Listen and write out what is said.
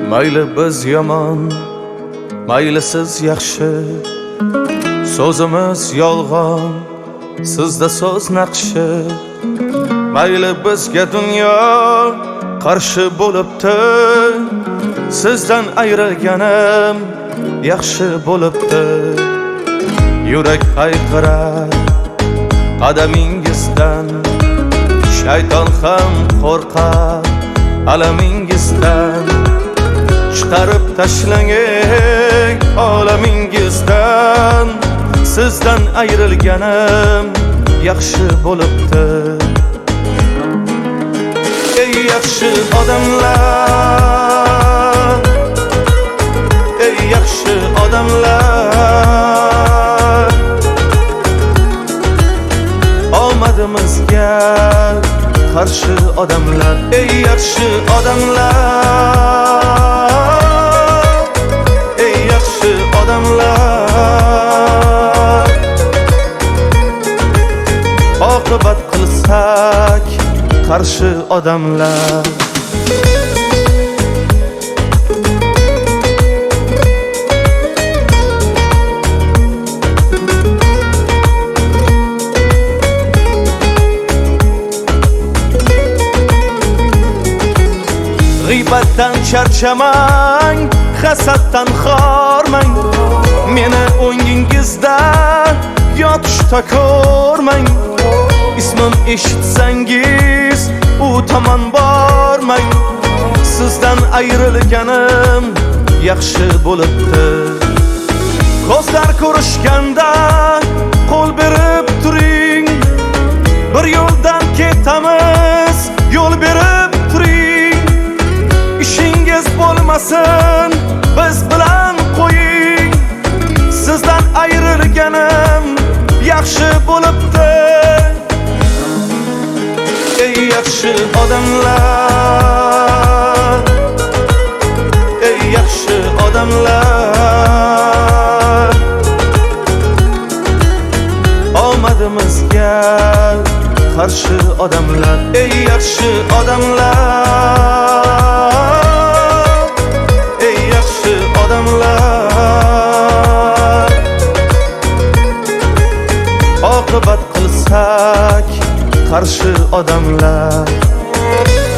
Mayli biz yomon, mayli siz yaxshi, so'zimiz yolg'on, sizda so'z naqshi. Mayli bizga dunyo qarshi bo'libdi, sizdan ayrilganim yaxshi bo'libdi. Yurak hayqirar qadamingizdan, shayton ham qo'rqar alamingizdan. Chiqarib tashlang olamingizdan, sizdan ayrilganim yaxshi bo'libdi. Ey yaxshi odamlar, ey yaxshi odamlar, omadimizga qarshi odamlar. Ey yaxshi odamlar, ey yaxshi odamlar, oqibat qilsak qarshi odamlar. G'iybatdan charchamang, hasaddan xormang, meni o'ngingizda yotishda ko'rmang. Ismim eshitsangiz u tomon bormang, sizdan ayrilganim yaxshi bo'libdi. Ko'zlar ko'rishganda qo'l berib turing, bir yo'ldan ketamiz, yo'l berib turing. Ishingiz bo'lmasin, biz bilan qo'ying, sizdan ayrilganim yaxshi bo'libdi. Ey yaxshi odamlar, ey yaxshi odamlar, omadimizga qarshi odamlar. Ey yaxshi odamlar, ey yaxshi odamlar, oqibat qilsak qarshi odamlar.